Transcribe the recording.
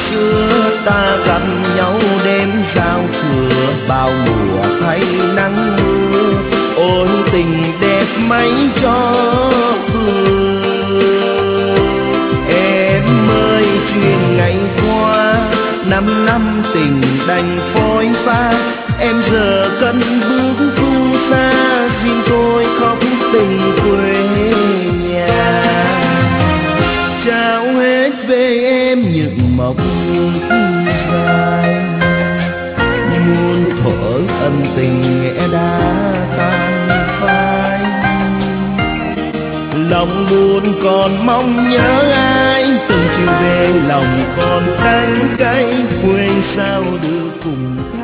xưa ta gặp nhau đêm giao thừa, bao mùa thay nắng mưa, ôi tình đẹp mấy cho vừa. Em ơi chuyện ngày qua, 5 năm tình đành phôi pha, em giờ cất bước phương xa, riêng tôi khóc tình quê nhà. Trao hết về em những mộng ước dài, muôn thuở ân tình nghe đã tan phai. Lòng buồn còn mong nhớ ai, từng chiều về lòng còn đắng cay, quên sao được cùng